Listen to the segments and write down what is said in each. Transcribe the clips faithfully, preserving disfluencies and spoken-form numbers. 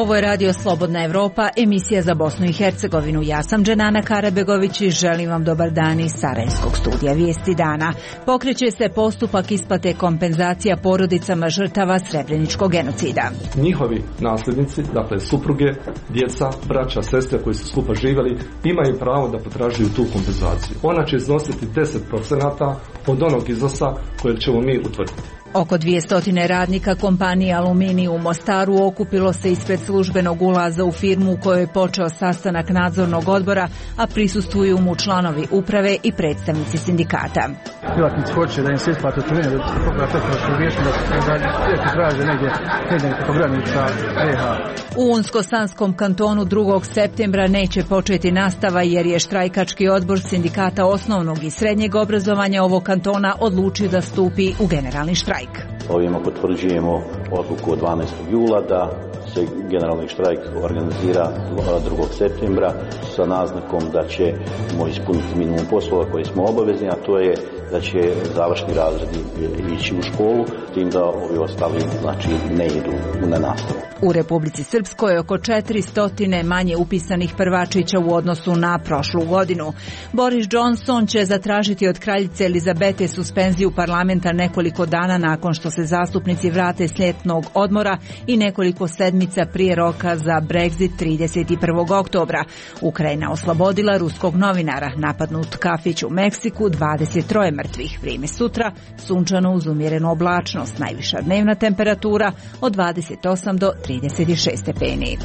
Ovo je Radio Slobodna Evropa, emisija za Bosnu i Hercegovinu. Ja sam Dženana Karabegović i želim vam dobar dan iz Sarajevskog studija Vijesti dana. Pokreće se postupak isplate kompenzacija porodicama žrtava Srebreničkog genocida. Njihovi nasljednici, dakle supruge, djeca, braća, sestre koji su skupa živjeli, imaju pravo da potražuju tu kompenzaciju. Ona će iznositi deset procenata od onog iznosa kojeg ćemo mi utvrditi. Oko dvjesto radnika kompanije Aluminij u Mostaru okupilo se ispred službenog ulaza u firmu u kojoj je počeo sastanak nadzornog odbora, a prisustvuju mu članovi uprave i predstavnici sindikata. Privatnici hoće da im se isplate otpremnine, da se pogleda tehnološko riješeno, da se traže negdje, negdje nekako granica R H. U Unsko-Sanskom kantonu drugog septembra neće početi nastava jer je štrajkački odbor sindikata osnovnog i srednjeg obrazovanja ovog kantona odlučio da stupi u generalni štrajk. Ovime potvrđujemo odluku od dvanaestog jula da se generalni štrajk organizira drugog septembra sa naznakom da ćemo ispuniti minimum poslova koji smo obavezni, a to je da će završni razredi ići u školu, tim da ovi ostali znači ne idu na nastavu. U Republici Srpskoj je oko četiristo manje upisanih prvačića u odnosu na prošlu godinu. Boris Johnson će zatražiti od kraljice Elizabete suspenziju parlamenta nekoliko dana nakon što se zastupnici vrate s ljetnog odmora i nekoliko sedmica prije roka za Brexit trideset prvog oktobra. Ukrajina oslobodila ruskog novinara, napadnut kafić u Meksiku, dvadeset tri mrtvih. Vrijeme sutra, sunčano uz umjerenu oblačnost, najviša dnevna temperatura od dvadeset osam do trideset šest stepeni.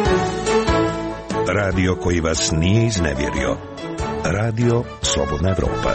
Radio koji vas nije iznevjerio. Radio Slobodna Evropa.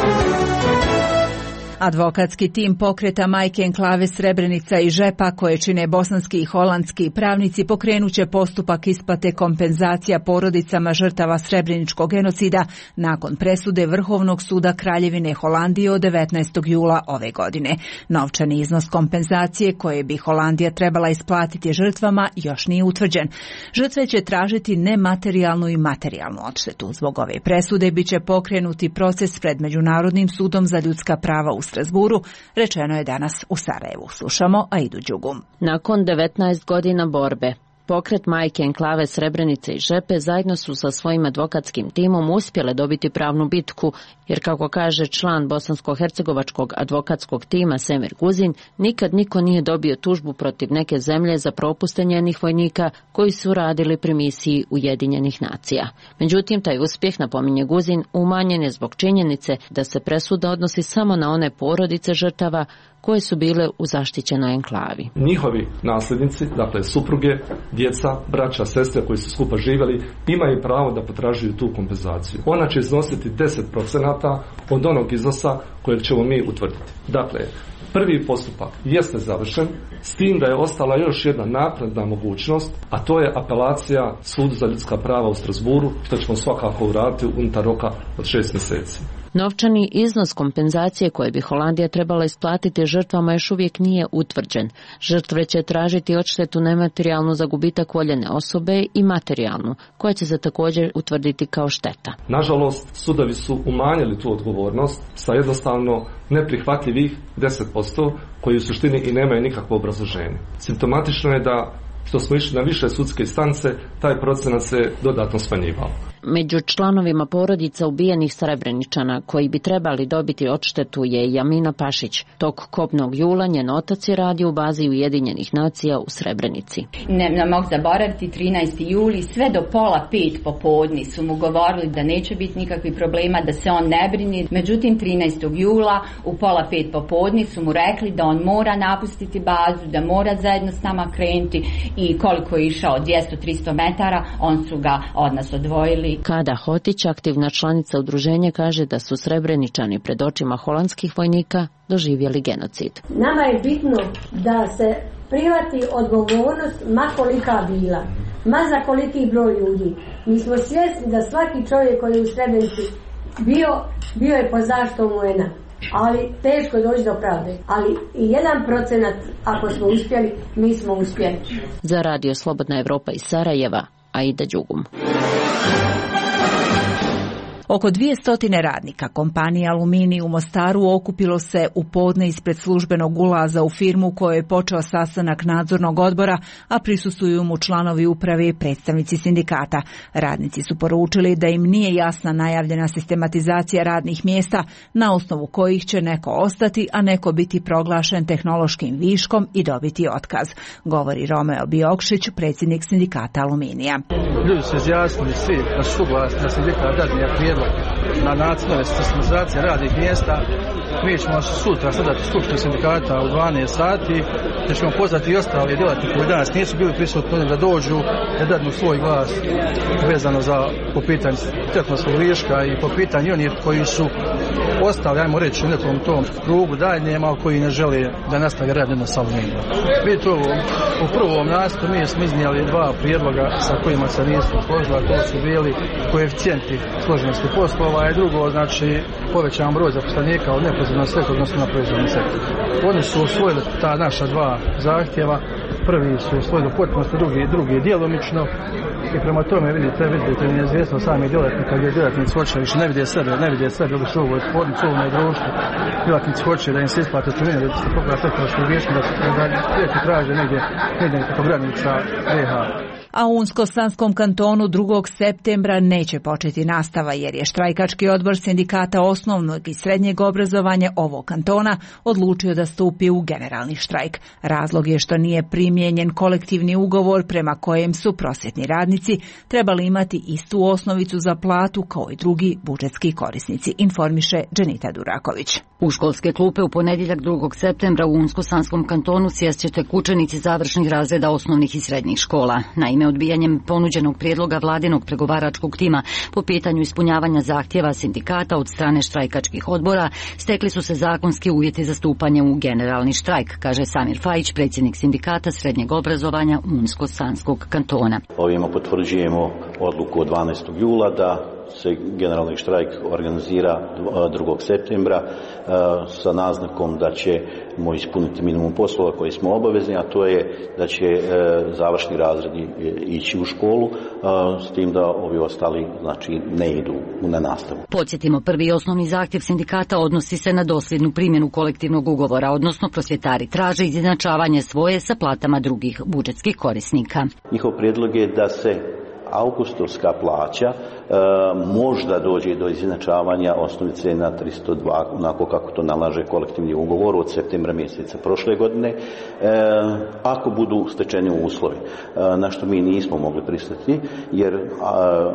Advokatski tim pokreta Majke enklave Srebrenica i Žepa, koje čine bosanski i holandski pravnici, pokrenuće postupak isplate kompenzacija porodicama žrtava Srebreničkog genocida nakon presude Vrhovnog suda Kraljevine Holandije od devetnaestog jula ove godine. Novčani iznos kompenzacije koje bi Holandija trebala isplatiti žrtvama još nije utvrđen. Žrtve će tražiti nematerijalnu i materijalnu odštetu. Zbog ove presude biće pokrenuti proces pred Međunarodnim sudom za ljudska prava u Strasburu, rečeno je danas u Sarajevu. Slušamo Aidu Đugum. Nakon devetnaest godina borbe, pokret Majke enklave Srebrenice i Žepe zajedno su sa svojim advokatskim timom uspjele dobiti pravnu bitku, jer kako kaže član bosansko-hercegovačkog advokatskog tima Semir Guzin, nikad niko nije dobio tužbu protiv neke zemlje za propuste njenih vojnika koji su radili pri misiji Ujedinjenih nacija. Međutim, taj uspjeh, napominje Guzin, umanjen je zbog činjenice da se presuda odnosi samo na one porodice žrtava koje su bile u zaštićenoj enklavi. Njihovi nasljednici, dakle supruge, djeca, braća, sestre koji su skupa živjeli, imaju pravo da potražuju tu kompenzaciju. Ona će iznositi deset procenata od onog iznosa kojeg ćemo mi utvrditi. Dakle, prvi postupak jeste završen, s tim da je ostala još jedna napredna mogućnost, a to je apelacija Sudu za ljudska prava u Strasburu, što ćemo svakako uraditi unutar roka od šest mjeseci. Novčani iznos kompenzacije koje bi Holandija trebala isplatiti žrtvama još uvijek nije utvrđen. Žrtve će tražiti odštetu nematerijalnu za gubitak voljene osobe i materijalnu, koja će se također utvrditi kao šteta. Nažalost, sudovi su umanjili tu odgovornost sa jednostavno neprihvatljivih deset posto koji u suštini i nemaju nikakvo obrazloženje. Simptomatično je da što smo išli na više sudske instance, taj procenat se dodatno smanjivao. Među članovima porodica ubijenih Srebreničana koji bi trebali dobiti odštetu je Jamina Pašić. Tog kobnog jula njen otac je radio u bazi Ujedinjenih nacija u Srebrenici. Ne, ne mogu zaboraviti trinaesti juli, sve do pola pet popodne su mu govorili da neće biti nikakvih problema, da se on ne brini. Međutim, trinaestog jula u pola pet popodne su mu rekli da on mora napustiti bazu, da mora zajedno s nama krenuti i koliko je išao dvjesto do tristo metara, on su ga od nas odvojili. Kada Hotić, aktivna članica udruženja, kaže da su Srebreničani pred očima holandskih vojnika doživjeli genocid. Nama je bitno da se prihvati odgovornost ma kolika bila, ma za koliki broj ljudi. Mi smo svjesni da svaki čovjek koji je u Srebrenici bio, bio je po zaštitom U N-a. Ali teško doći do pravde. Ali i jedan procenat, ako smo uspjeli, mi smo uspjeli. Za Radio Slobodna Evropa iz Sarajeva, Aida Đugum. Oko dvjesto radnika kompanije Aluminij u Mostaru okupilo se u podne ispred službenog ulaza u firmu u kojoj je počeo sastanak nadzornog odbora, a prisustvuju mu članovi uprave i predstavnici sindikata. Radnici su poručili da im nije jasna najavljena sistematizacija radnih mjesta na osnovu kojih će neko ostati, a neko biti proglašen tehnološkim viškom i dobiti otkaz, govori Romeo Biokšić, predsjednik sindikata Aluminija. Ljudi su izjasnili svi da su suglasni da sindikat dadne prijedlog na nacrtove sistematizacije radnih mjesta. Mi ćemo sutra sadati skupštinu sindikata u dvanaest sati, te ćemo pozvati i ostale djelatnike koji danas nisu bili prisutni da dođu, da dadnu svoj glas vezano za po pitanju tehnološkog viška i po pitanju onih koji su ostali, ajmo reći, u nekom tom krugu daljnjem, ali koji ne žele da nastavi rad na Aluminijom. Vidite ovo, u prvom nastupu mi smo iznijeli dva prijedloga sa kojima se nismo složili, to su bili koeficijenti složenosti poslova i drugo, znači povećan broj zaposlenika od neprozornog sektora odnosno na proizvodni sektor. Oni su usvojili ta naša dva zahtjeva, prvi su usvojili u potpunosti, drugi, drugi djelomično i prema tome vidite, vidite neizvjesno sami djelatnika gdje djelatnici hoće više ne vide sebe, ne vide sebe u ovoj tvornici, u ovome društvu. Djelatnici hoće da im se isplate otpremnine, da se pogleda tehnološkog viška, da se traže negdje, negdje nekako granica R H. A u Unsko-Sanskom kantonu drugog septembra neće početi nastava jer je štrajkački odbor sindikata osnovnog i srednjeg obrazovanja ovog kantona odlučio da stupi u generalni štrajk. Razlog je što nije primijenjen kolektivni ugovor prema kojem su prosvjetni radnici trebali imati istu osnovicu za platu kao i drugi budžetski korisnici, informiše Dženita Duraković. U školske klupe u ponedjeljak drugog septembra u Unsko-Sanskom kantonu sjest će tek učenici završnih razreda osnovnih i srednjih škola. Naime, odbijanjem ponuđenog prijedloga vladinog pregovaračkog tima po pitanju ispunjavanja zahtjeva sindikata od strane štrajkačkih odbora, stekli su se zakonski uvjeti za stupanje u generalni štrajk, kaže Samir Fajić, predsjednik sindikata srednjeg obrazovanja Unsko-Sanskog kantona. Ovime potvrđujemo odluku od dvanaestog jula da se generalni štrajk organizira drugog septembra sa naznakom da ćemo ispuniti minimum poslova koji smo obavezni, a to je da će završni razredi ići u školu, s tim da ovi ostali znači ne idu na nastavu. Podsjetimo, prvi i osnovni zahtjev sindikata odnosi se na dosljednu primjenu kolektivnog ugovora, odnosno prosvjetari traže izjednačavanje svoje sa platama drugih budžetskih korisnika. Njihov prijedlog je da se augustovska plaća e, možda dođe do izjednačavanja osnovice na tristo dva, onako kako to nalaže kolektivni ugovor od septembra mjeseca prošle godine, e, ako budu stečeni uslovi, e, na što mi nismo mogli pristati, jer a,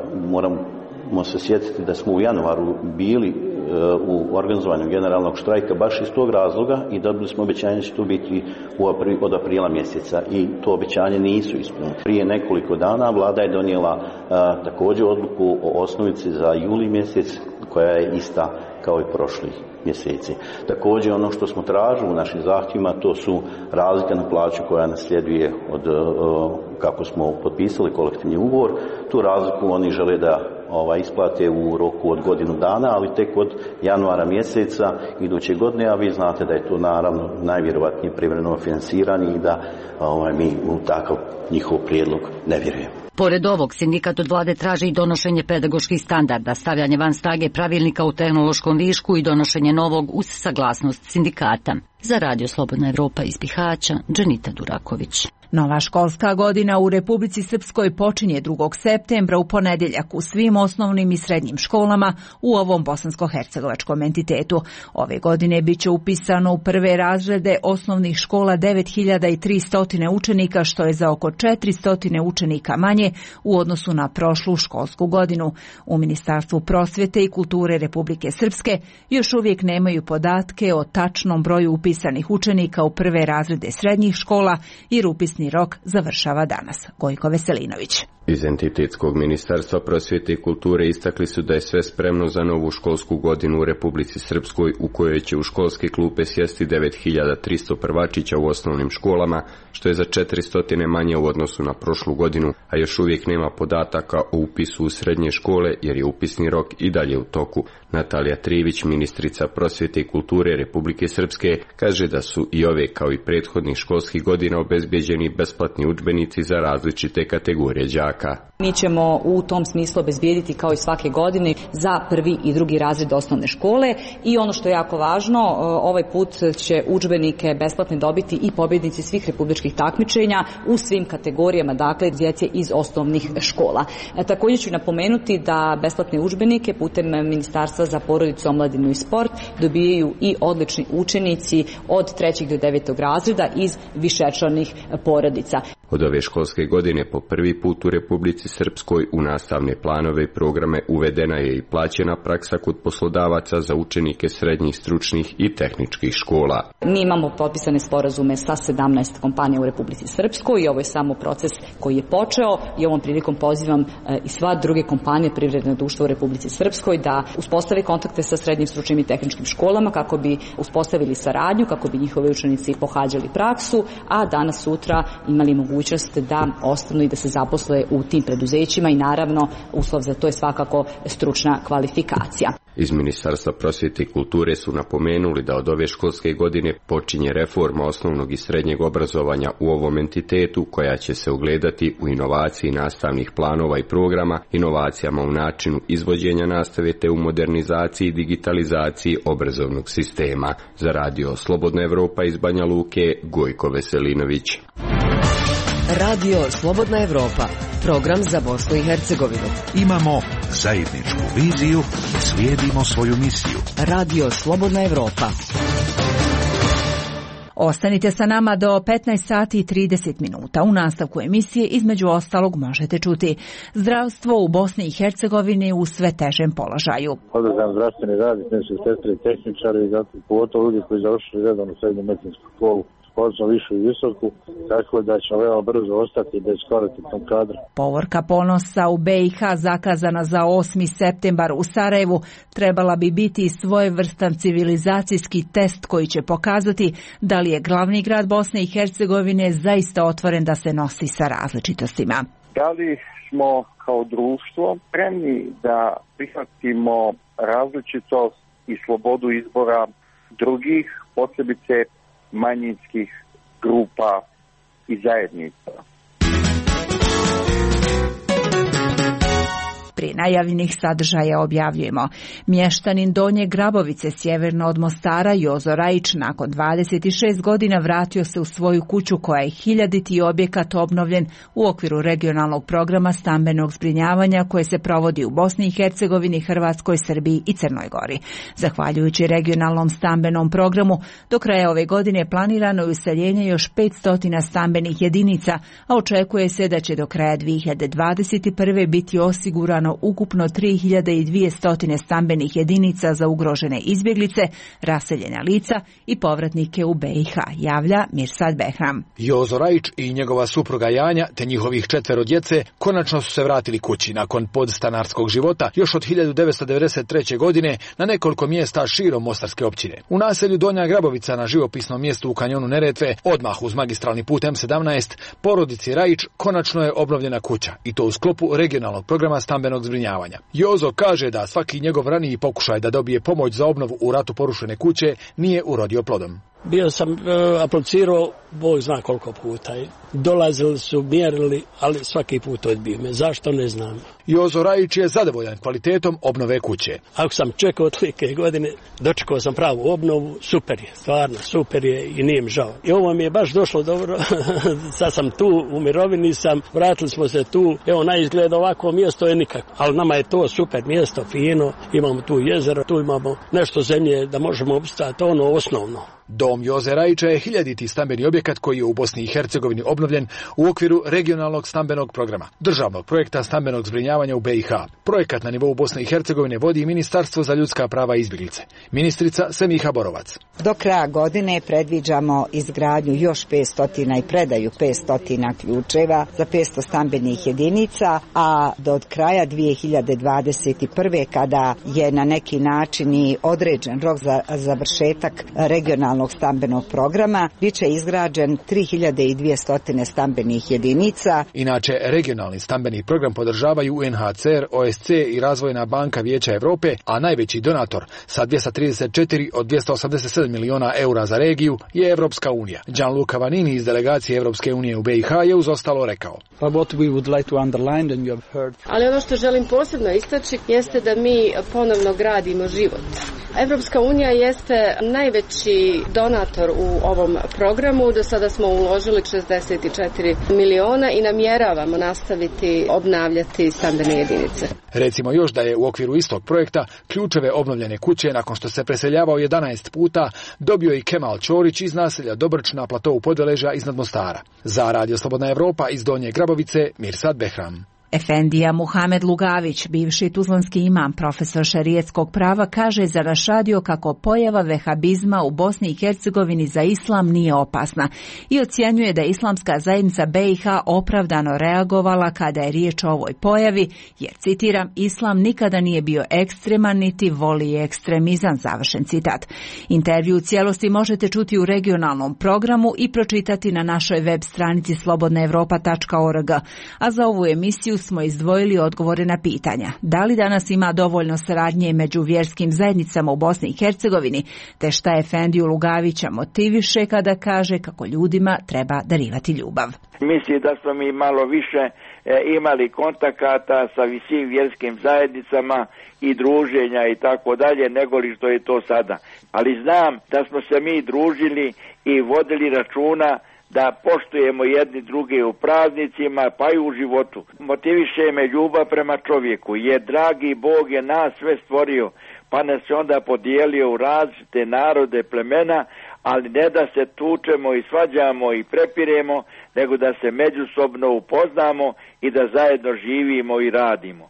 moramo se sjetiti da smo u januaru bili u organizovanju generalnog štrajka baš iz tog razloga i dobili smo obećanje da će to biti od aprila mjeseca i to obećanje nisu ispunili. Prije nekoliko dana vlada je donijela a, također odluku o osnovici za juli mjesec koja je ista kao i prošlih mjeseci. Također ono što smo tražili u našim zahtjevima to su razlika na plaću koja nasljeduje od kako smo potpisali kolektivni ugovor. Tu razliku oni žele da ovaj, isplate u roku od godinu dana, ali tek od januara mjeseca iduće godine, a vi znate da je to naravno najvjerojatnije privremeno financiranje i da ovaj, mi u takav njihov prijedlog ne vjerujemo. Pored ovog, sindikat od vlade traži i donošenje pedagoških standarda, stavljanje van snage pravilnika u tehnološkom višku i donošenje novog uz saglasnost sindikata. Za Radio Slobodna Evropa iz Bihaća, Dženita Duraković. Nova školska godina u Republici Srpskoj počinje drugog septembra u ponedjeljak u svim osnovnim i srednjim školama u ovom bosansko-hercegovačkom entitetu. Ove godine bit će upisano u prve razrede osnovnih škola devet hiljada tristo učenika, što je za oko četiristo učenika manje u odnosu na prošlu školsku godinu. U Ministarstvu prosvjete i kulture Republike Srpske još uvijek nemaju podatke o tačnom broju upisanih učenika u prve razrede srednjih škola jer upisni rok završava danas. Gojko Veselinović. Iz Entitetskog ministarstva prosvjete i kulture istakli su da je sve spremno za novu školsku godinu u Republici Srpskoj, u kojoj će u školske klupe sjesti devet hiljada tristo prvačića u osnovnim školama, što je za četiristo manje u odnosu na prošlu godinu, a još uvijek nema podataka o upisu u srednje škole jer je upisni rok i dalje u toku. Natalija Trivić, ministrica prosvjete i kulture Republike Srpske, kaže da su i ove kao i prethodnih školskih godina obezbeđeni besplatni udžbenici za različite kategorije đaka. đaka. Mi ćemo u tom smislu obezbijediti kao i svake godine za prvi i drugi razred osnovne škole i ono što je jako važno, ovaj put će udžbenike besplatno dobiti i pobjednici svih republičkih takmičenja u svim kategorijama, dakle djece iz osnovnih škola. E, također ću napomenuti da besplatne udžbenike putem Ministarstva za porodicu, omladinu i sport dobijaju i odlični učenici od trećeg do devetog razreda iz višečlanih porodica. Od ove školske godine po prvi put u Republici Srpskoj u nastavne planove i programe uvedena je i plaćena praksa kod poslodavaca za učenike srednjih, stručnih i tehničkih škola. Mi imamo potpisane sporazume sa sedamnaest kompanija u Republici Srpskoj i ovo je samo proces koji je počeo i ovom prilikom pozivam i sva druge kompanije privredne društva u Republici Srpskoj da uspostave kontakte sa srednjim, stručnim i tehničkim školama kako bi uspostavili saradnju, kako bi njihovi učenici pohađali praksu, a danas sutra imali mogućnost da ostanu i da se zaposle u tim preduzećima i naravno uslov za to je svakako stručna kvalifikacija. Iz Ministarstva prosvjete i kulture su napomenuli da od ove školske godine počinje reforma osnovnog i srednjeg obrazovanja u ovom entitetu koja će se ogledati u inovaciji nastavnih planova i programa, inovacijama u načinu izvođenja nastave te u modernizaciji i digitalizaciji obrazovnog sistema. Za radio Slobodna Evropa iz Banja Luke, Gojko Veselinović. Radio Slobodna Evropa, program za Bosnu i Hercegovinu. Imamo zajedničku viziju, slijedimo svoju misiju. Radio Slobodna Evropa. Ostanite sa nama do petnaest sati i trideset minuta. U nastavku emisije između ostalog možete čuti zdravstvo u Bosni i Hercegovini u sve težem položaju. Održan zdravstveni rad, medicinske sestre i tehničari, i zato pogotovo ljudi koji završili redovnu srednju medicinsku školu, odnosno višu i visoku, tako da ćemo veoma brzo ostati bez kvalitetnog kadra. Povorka ponosa u B i H zakazana za osmi septembar u Sarajevu trebala bi biti svojevrstan civilizacijski test koji će pokazati da li je glavni grad Bosne i Hercegovine zaista otvoren da se nosi sa različitostima. Da li smo kao društvo spremni da prihvatimo različitost i slobodu izbora drugih, posebice manjinskih grupa i zajednica. Prije najavljenih sadržaja objavljujemo. Mještanin Donje Grabovice sjeverno od Mostara Jozo Rajić nakon dvadeset šest godina vratio se u svoju kuću koja je hiljaditi objekat obnovljen u okviru regionalnog programa stambenog zbrinjavanja koje se provodi u Bosni i Hercegovini, Hrvatskoj, Srbiji i Crnoj Gori. Zahvaljujući regionalnom stambenom programu, do kraja ove godine planirano je useljenje još petsto stambenih jedinica, a očekuje se da će do kraja dvije hiljade dvadeset prve biti osigurano ukupno tri hiljade dvjesto stambenih jedinica za ugrožene izbjeglice, raseljena lica i povratnike u B i H, javlja Mirsad Behram. Jozo Rajić i njegova supruga Janja te njihovih četvero djece konačno su se vratili kući nakon podstanarskog života još od hiljadu devetsto devedeset treće. godine na nekoliko mjesta širom Mostarske općine. U naselju Donja Grabovica na živopisnom mjestu u kanjonu Neretve, odmah uz magistralni put M sedamnaest, porodici Rajić konačno je obnovljena kuća i to u sklopu regionalnog programa stambenog zbrinjavanja. Jozo kaže da svaki njegov raniji pokušaj da dobije pomoć za obnovu u ratu porušene kuće nije urodio plodom. Bio sam uh, aplicirao, Bog zna koliko puta. Dolazili su, mjerili, ali svaki put odbio me. Zašto, ne znam. Jozo Rajić je zadovoljan kvalitetom obnove kuće. Ako sam čekao tolike godine, dočekao sam pravu obnovu, super je, stvarno super je i nije mi žao. I ovo mi je baš došlo dobro, sad sam tu, u mirovini sam, vratili smo se tu, evo na izgled ovako mjesto je nikako, ali nama je to super mjesto, fino, imamo tu jezero, tu imamo nešto zemlje da možemo opstati, ono osnovno. Dom Joze Rajića je hiljaditi stambeni objekat koji je u Bosni i Hercegovini obnovljen u okviru regionalnog stambenog programa, državnog projekta stambenog zbrinjavanja u B i H. Projekat na nivou Bosne i Hercegovine vodi Ministarstvo za ljudska prava i izbjeglice. Ministrica Semiha Borovac. Do kraja godine predviđamo izgradnju još petsto i predaju petsto ključeva za petsto stambenih jedinica, a do kraja dvije hiljade dvadeset prve. kada je na neki način i određen rok za završetak regionalnog regionalnog stambenog programa biće izgrađen tri hiljade dvjesto stambenih jedinica. Inače, regionalni stambeni program podržavaju U N H C R, O S C e i Razvojna banka Vijeća Europe, a najveći donator sa dvjesto trideset četiri od dvjesto osamdeset sedam miliona eura za regiju je Evropska unija. Gianluca Vanini iz delegacije Evropske unije u B i H je uz ostalo rekao. Ali ono što želim posebno istaći jeste da mi ponovno gradimo život. Evropska unija jeste najveći donator u ovom programu. Do sada smo uložili šezdeset četiri miliona i namjeravamo nastaviti obnavljati stambene jedinice. Recimo još da je u okviru istog projekta ključeve obnovljene kuće nakon što se preseljavao jedanaest puta dobio i Kemal Ćorić iz naselja Dobrč na platovu Podveleža iznad Mostara. Za Radio Slobodna Evropa iz Donje Grabovice, Mirsad Behram. Efendija Muhamed Lugavić, bivši tuzlanski imam, profesor šerijetskog prava, kaže za naš radio kako pojava vehabizma u Bosni i Hercegovini za islam nije opasna i ocjenjuje da islamska zajednica B i H opravdano reagovala kada je riječ o ovoj pojavi, jer, citiram, islam nikada nije bio ekstreman niti voli ekstremizam, završen citat. Intervju u cijelosti možete čuti u regionalnom programu i pročitati na našoj web stranici slobodna evropa tačka org, a za ovu emisiju smo izdvojili odgovore na pitanja. Da li danas ima dovoljno saradnje među vjerskim zajednicama u Bosni i Hercegovini, te šta Efendiju Lugavića motiviše kada kaže kako ljudima treba darivati ljubav. Misli da smo mi malo više e, imali kontakata sa svim vjerskim zajednicama i druženja i tako dalje, nego li što je to sada. Ali znam da smo se mi družili i vodili računa da poštujemo jedni druge u praznicima, pa i u životu. Motiviše me ljubav prema čovjeku, jer dragi Bog je nas sve stvorio, pa nas je onda podijelio u različite narode, plemena, ali ne da se tučemo i svađamo i prepiremo, nego da se međusobno upoznamo i da zajedno živimo i radimo.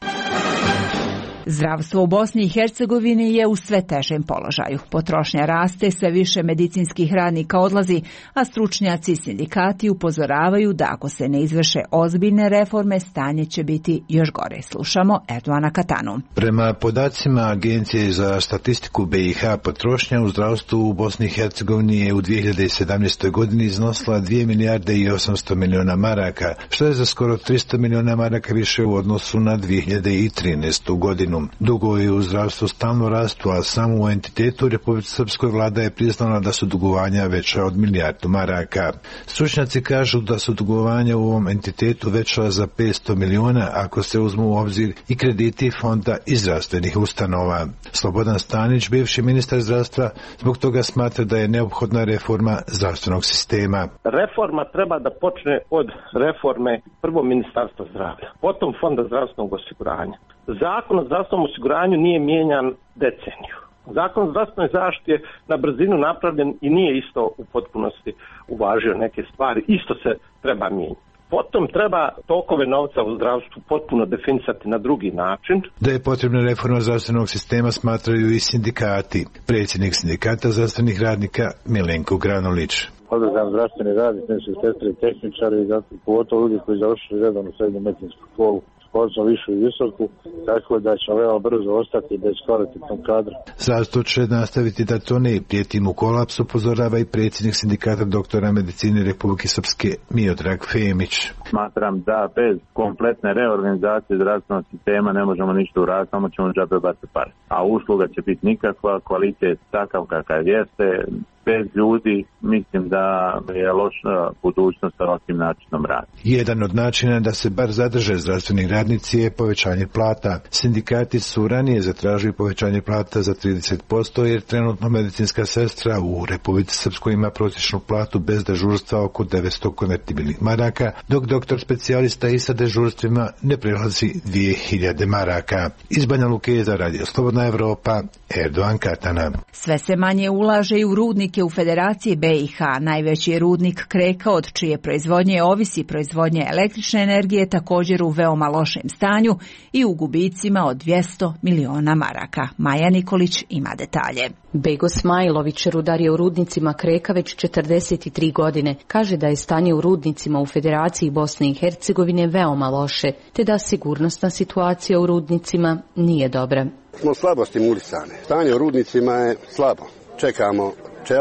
Zdravstvo u Bosni i Hercegovini je u sve težem položaju. Potrošnja raste, sve više medicinskih radnika odlazi, a stručnjaci i sindikati upozoravaju da ako se ne izvrše ozbiljne reforme, stanje će biti još gore. Slušamo Erdoana Katanu. Prema podacima Agencije za statistiku B i H, potrošnja u zdravstvu u Bosni i Hercegovini je u dvije hiljade sedamnaestoj godini iznosila dvije milijarde i osamsto miliona maraka, što je za skoro tristo miliona maraka više u odnosu na dvije hiljade trinaestu godinu. Dugovi u zdravstvu stalno rastu, a samo u entitetu u Republici Srpskoj vlada je priznala da su dugovanja veća od milijardu maraka. Stručnjaci kažu da su dugovanja u ovom entitetu veća za petsto miliona ako se uzmu u obzir i krediti fonda i zdravstvenih ustanova. Slobodan Stanić, bivši ministar zdravstva, zbog toga smatra da je neophodna reforma zdravstvenog sistema. Reforma treba da počne od reforme prvo Ministarstva zdravlja, potom Fonda zdravstvenog osiguranja. Zakon o zdravstvenom osiguranju nije mijenjan deceniju. Zakon o zdravstvenoj zaštiti je na brzinu napravljen i nije isto u potpunosti uvažio neke stvari. Isto se treba mijenjati. Potom treba tokove novca u zdravstvu potpuno definisati na drugi način. Da je potrebna reforma zdravstvenog sistema smatraju i sindikati. Predsjednik sindikata zdravstvenih radnika Milenko Granulić. Pozdravljam zdravstveni radnik, sestre i tehničari, pogotovo ljudi koji završili redovnu srednju medicinsku školu, školstvo višu i visoku, tako da će veoma brzo ostati bez kvalitetnog kadra. Zdravstvo će nastaviti da tone, prijeti mu kolaps, upozorava i predsjednik sindikata doktora medicine Republike Srpske Miodrag Femić. Smatram da bez kompletne reorganizacije zdravstvenog sistema ne možemo ništa uraditi, samo ćemo džabe baciti pare. A usluga će biti nikakva, kvalitet takav kakav jeste. Bez ljudi mislim da je loša budućnost sa ovakvim načinom rada. Jedan od načina da se bar zadrže zdravstveni radnici je povećanje plata. Sindikati su ranije zatražili povećanje plata za trideset posto jer trenutno medicinska sestra u Republici Srpskoj ima prosječnu platu bez dežurstva oko devetsto konvertibilnih maraka, dok doktor specijalista i sa dežurstvima ne prelazi dvije hiljade maraka. Iz Banja Luke za Radio Slobodna Evropa, Erdoan Katana. Sve se manje ulaže i u rudnike u Federaciji B i H. Najveći je rudnik Kreka, od čije proizvodnje ovisi proizvodnje električne energije, također u veoma lošem stanju i u gubicima od dvjesto miliona maraka. Maja Nikolić ima detalje. Bego Smajlović rudar je u rudnicima Kreka već četrdeset tri godine. Kaže da je stanje u rudnicima u Federaciji Bosne i Hercegovine veoma loše, te da sigurnosna situacija u rudnicima nije dobra. Smo slabo stimulisane. Stanje u rudnicima je slabo. Čekamo čelo,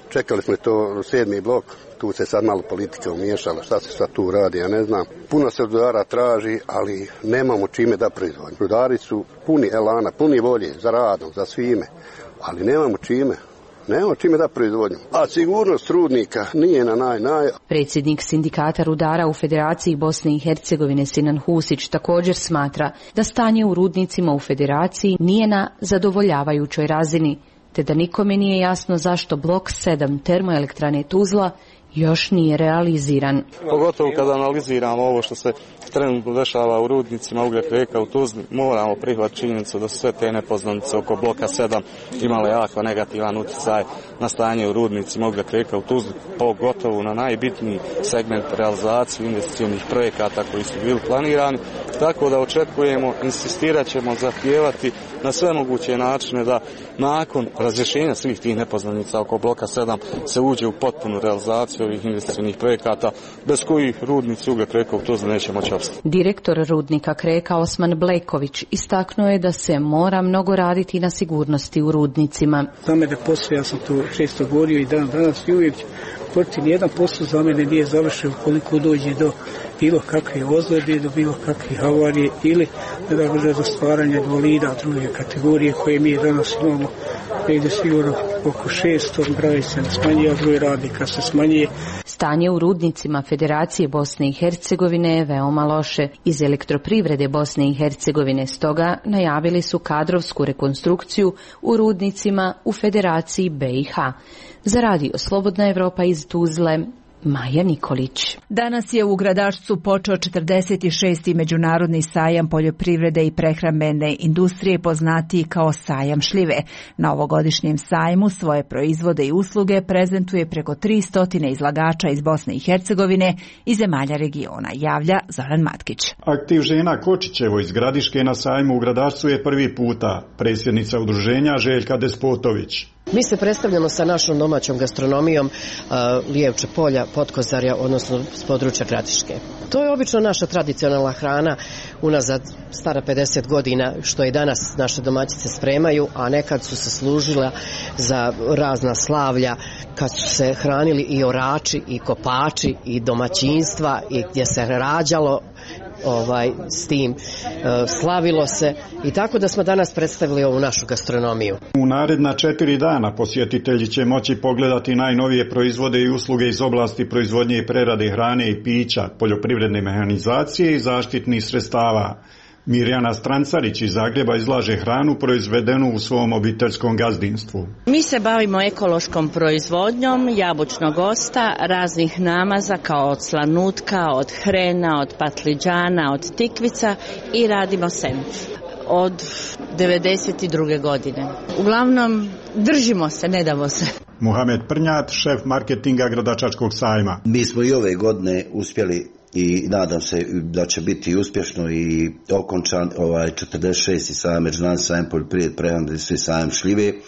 čekali smo to sedmi blok, tu se sad malo politika umiješala, šta se sad tu radi, ja ne znam. Puno se rudara traži, ali nemamo čime da proizvodimo. Rudari su puni elana, puni volje za radom, za svime, ali nemamo čime. Nemamo čime da proizvodnju. A sigurnost rudnika nije na naj, naj... Predsjednik sindikata rudara u Federaciji Bosne i Hercegovine Sinan Husić također smatra da stanje u rudnicima u Federaciji nije na zadovoljavajućoj razini, te da nikome nije jasno zašto blok sedam termoelektrane Tuzla još nije realiziran. Pogotovo kada analiziramo ovo što se trenutno dešava u rudnicima ugljikovodika u Tuzli, moramo prihvatiti činjenicu da su sve te nepoznanice oko bloka sedam imale jako negativan utjecaj na stanje u rudnicima ugljikovodika u Tuzli, pogotovo na najbitniji segment realizacije investicionih projekata koji su bili planirani. Tako da očekujemo, insistirat ćemo, zahtijevati na sve moguće načine da nakon razrješenja svih tih nepoznanica oko bloka sedam se uđe u potpunu realizaciju ovih investicionih projekata bez kojih rudnici ugljikovodika u Tuzli neće moći opstati. Direktor rudnika Kreka Osman Bleković istaknuo je da se mora mnogo raditi na sigurnosti u rudnicima. Za mene posao, ja sam to često govorio i dan danas i uvijek tvrdim, nijedan posao za mene nije završen ukoliko dođe do bilo kakve ozljede, do bilo kakve havarije ili da može do stvaranja invalida druge kategorije koje mi danas imamo, negdje sigurno oko šesto, broj se ne smanjuje, a broj radnika se smanjuje. Stanje u rudnicima Federacije Bosne i Hercegovine je veoma loše. Iz Elektroprivrede Bosne i Hercegovine stoga najavili su kadrovsku rekonstrukciju u rudnicima u Federaciji B i H. Za radio Slobodna Evropa iz Tuzle, Maja Nikolić. Danas je u Gradačcu počeo četrdeset šesti međunarodni sajam poljoprivrede i prehrambene industrije, poznatiji kao sajam šljive. Na ovogodišnjem sajmu svoje proizvode i usluge prezentuje preko tristo izlagača iz Bosne i Hercegovine i zemalja regiona, javlja Zoran Matkić. Aktiv žena Kočićevo iz Gradiške na sajmu u Gradačcu je prvi puta. Predsjednica udruženja Željka Despotović. Mi se predstavljamo sa našom domaćom gastronomijom uh, Lijevče polja, Potkozarja, odnosno s područja Gradiške. To je obično naša tradicionalna hrana, unazad stara pedeset godina, što i danas naše domaćice spremaju, a nekad su se služila za razna slavlja, kad su se hranili i orači, i kopači, i domaćinstva, i gdje se rađalo ovaj, s tim, slavilo se, i tako da smo danas predstavili ovu našu gastronomiju. U naredna četiri dana posjetitelji će moći pogledati najnovije proizvode i usluge iz oblasti proizvodnje i prerade hrane i pića, poljoprivredne mehanizacije i zaštitnih sredstava. Mirjana Strancarić iz Zagreba izlaže hranu proizvedenu u svom obiteljskom gazdinstvu. Mi se bavimo ekološkom proizvodnjom jabučnog osta, raznih namaza kao od slanutka, od hrena, od patliđana, od tikvica i radimo sendvič od devedeset druge godine. Uglavnom držimo se, ne damo se. Muhamed Prnjat, šef marketinga Gradačačkog sajma. Mi smo i ove godine uspjeli i nadam se da će biti uspješno i okončan ovaj četrdeset šesti sajam, međunarodni sajam poljoprivrede, prehrambene industrije, sajam šljive. E,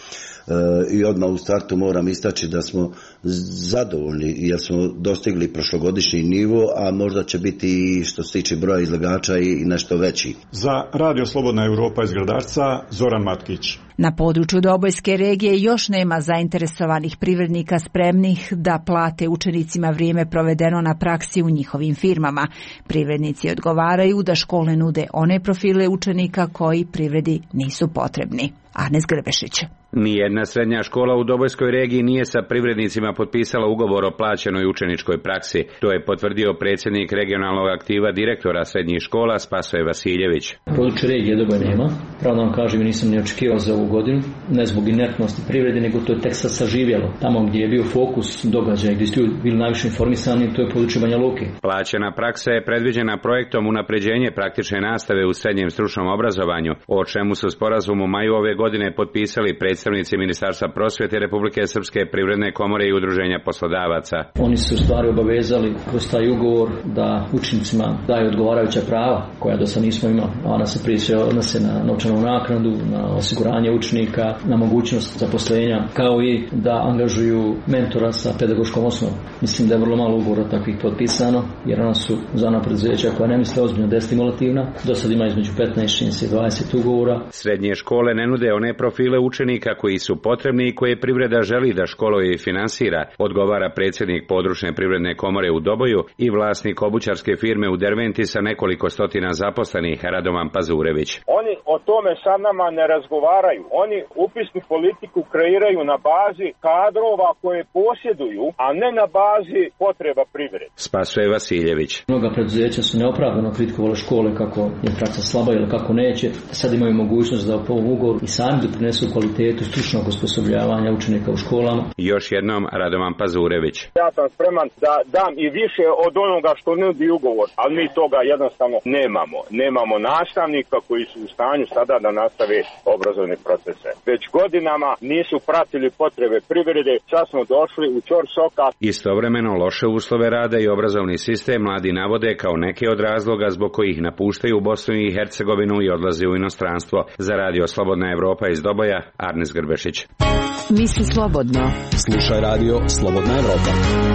i odmah u startu moram istaći da smo zadovoljni jer smo dostigli prošlogodišnji nivo, a možda će biti i što se tiče broja izlagača i nešto veći. Za Radio Slobodna Evropa iz Gradačca, Zoran Matkić. Na području Dobojske regije još nema zainteresovanih privrednika spremnih da plate učenicima vrijeme provedeno na praksi u njihovim firmama. Privrednici odgovaraju da škole nude one profile učenika koji privredi nisu potrebni. Anes Grbešić. Nijedna srednja škola u Dobojskoj regiji nije sa privrednicima potpisala ugovor o plaćenoj učeničkoj praksi. To je potvrdio predsjednik regionalnog aktiva direktora srednjih škola Spasoje Vasiljević. Područje regije Doboj nema. Pravno vam kažem, nisam ni očekivao za ovu godinu, ne zbog inertnosti privrede, nego to je tek sad saživjelo. Tamo gdje je bio fokus događaja, gdje ste bili najviše informisani, to je područje Banja Luke. Plaćena praksa je predviđena projektom unapređenje praktične nastave u srednjem stručnom obrazovanju, o čemu su sporazum u maju ove godine potpisali predstavnici Ministarstva prosvjete Republike Srpske, Privredne komore i udruženja poslodavaca. Oni su u stvari obavezali kroz taj ugovor da učenicima daju odgovarajuća prava koja do sad nismo imali. Ona se prije sve odnose na novčanu naknadu, na osiguranje učenika, na mogućnost zaposlenja, kao i da angažuju mentora sa pedagoškom osnovom. Mislim da je vrlo malo ugovora takvih potpisano, jer ona su za ona preduzeća koja ne misle ozbiljno destimulativna. Do sad ima između petnaest i dvadeset ugovora. Srednje škole ne nude one profile učenika koji su potrebni i koje privreda želi da školuje i finansira, odgovara predsjednik područne privredne komore u Doboju i vlasnik obućarske firme u Derventi sa nekoliko stotina zaposlenih, Radovan Pazurević. Oni o tome sa nama ne razgovaraju. Oni upisnu politiku kreiraju na bazi kadrova koje posjeduju, a ne na bazi potreba privrede. Spasuje Vasiljević. Mnoga preduzeća su neopravdano kritikovale škole kako je praksa slaba ili kako neće. Sad imaju mogućnost da po ovom ugovoru i sami doprinesu kvalitetu stručnog osposobljavanja učenika u školama. Još jednom Radovan Pazurević. Ja sam spreman da dam i više od onoga što nudi ugovor, ali mi toga jednostavno nemamo. Nemamo nastavnika koji su u stanju sada da nastave obrazovne procese. Već godinama nisu pratili potrebe privrede, sad smo došli u čor soka. Istovremeno loše uslove rada i obrazovni sistem mladi navode kao neke od razloga zbog kojih napuštaju Bosnu i Hercegovinu i odlaze u inostranstvo. Za radio Slobodna Evropa iz Doboja, Arnes Grbešić. Misli slobodno. Slušaj radio Slobodna Evropa.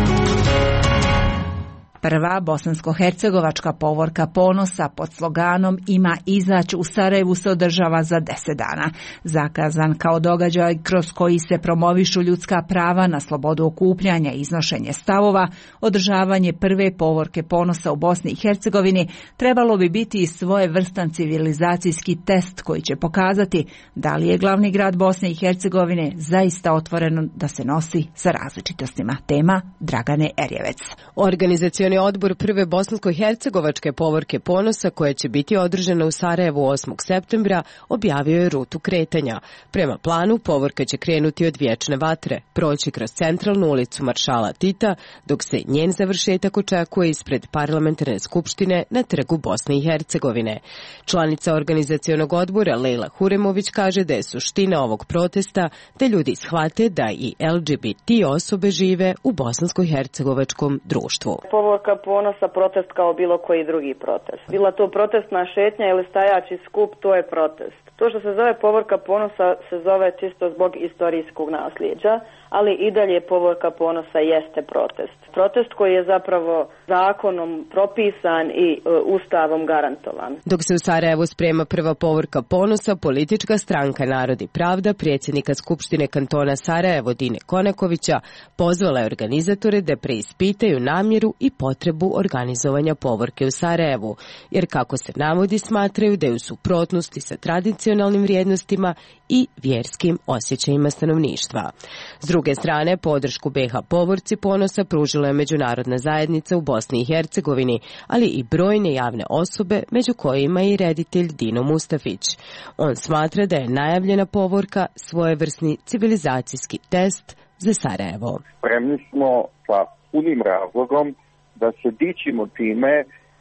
Prva bosansko-hercegovačka povorka ponosa pod sloganom Ima izać u Sarajevu se održava za deset dana. Zakazan kao događaj kroz koji se promovišu ljudska prava na slobodu okupljanja i iznošenje stavova, održavanje prve povorke ponosa u Bosni i Hercegovini trebalo bi biti i svojevrstan civilizacijski test koji će pokazati da li je glavni grad Bosne i Hercegovine zaista otvoreno da se nosi sa različitostima. Tema Dragane Erjevec. Organizacioni odbor prve bosansko-hercegovačke povorke ponosa, koja će biti održana u Sarajevu osmog septembra, objavio je rutu kretanja. Prema planu, povorka će krenuti od Vječne vatre, proći kroz centralnu ulicu Maršala Tita, dok se njen završetak očekuje ispred parlamentarne skupštine na Trgu Bosne i Hercegovine. Članica organizacionog odbora Lejla Huremović kaže da je suština ovog protesta da ljudi shvate da i L G B T osobe žive u bosansko-hercegovačkom društvu. Povorka ponosa protest kao bilo koji drugi protest. Bila to protestna šetnja ili stajači skup, to je protest. To što se zove povorka ponosa se zove čisto zbog istorijskog nasljeđa, ali i dalje povorka ponosa jeste protest. Protest koji je zapravo zakonom propisan i e, ustavom garantovan. Dok se u Sarajevu sprema prva povorka ponosa, politička stranka Narod i pravda predsjednika Skupštine kantona Sarajevo Dine Konakovića pozvala je organizatore da preispitaju namjeru i potrebu organizovanja povorke u Sarajevu, jer kako se navodi smatraju da je u suprotnosti sa tradicionalnim vrijednostima i vjerskim osjećajima stanovništva. S druge strane, podršku B H povorci ponosa pružila je međunarodna zajednica u Bosni i Hercegovini, ali i brojne javne osobe, među kojima i reditelj Dino Mustafić. On smatra da je najavljena povorka svojevrsni civilizacijski test za Sarajevo. Spremni smo sa punim razlogom da se dičimo time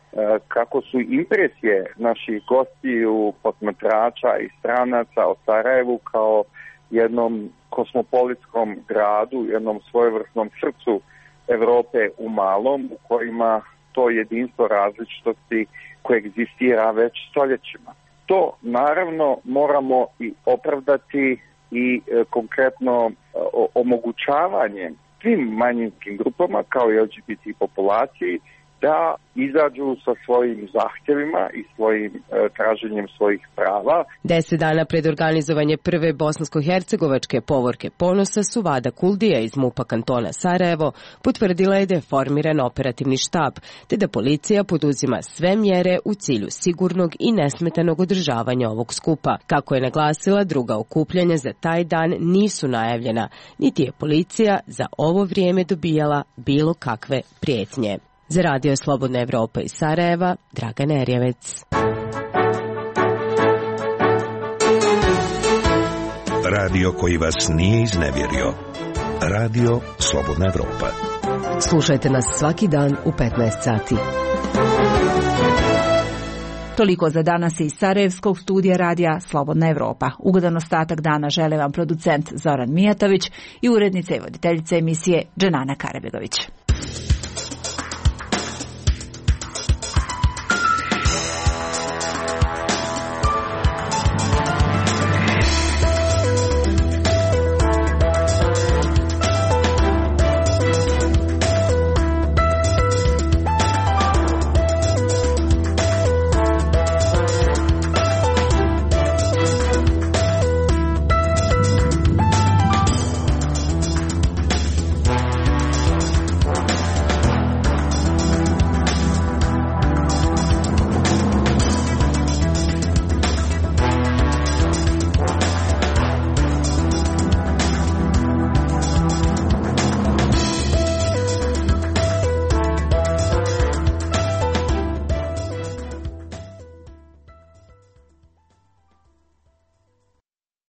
kako su impresije naših gostiju, posmatrača i stranaca o Sarajevu kao jednom kosmopolitskom gradu, jednom svojevrsnom srcu Europe u malom, u kojima to jedinstvo različitosti koegzistira već stoljećima. To naravno moramo i opravdati i e, konkretno o, omogućavanje svim manjinskim grupama kao i L G B T populaciji da izađu sa svojim zahtjevima i svojim e, traženjem svojih prava. Deset dana pred organizovanje prve bosansko-hercegovačke povorke ponosa su Vada Kuldija iz MUP-a kantona Sarajevo potvrdila je da je formiran operativni štab, te da policija poduzima sve mjere u cilju sigurnog i nesmetanog održavanja ovog skupa. Kako je naglasila, druga okupljanja za taj dan nisu najavljena, niti je policija za ovo vrijeme dobijala bilo kakve prijetnje. Za radio Slobodna Evropa iz Sarajeva, Dragana Erjevec. Radio koji vas nije iznevjerio. Radio Slobodna Evropa. Slušajte nas svaki dan u petnaest sati. Toliko za danas iz Sarajevskog studija radija Slobodna Evropa. Ugodan ostatak dana žele vam producent Zoran Mijatović i urednica i voditeljica emisije Dženana Karabegović.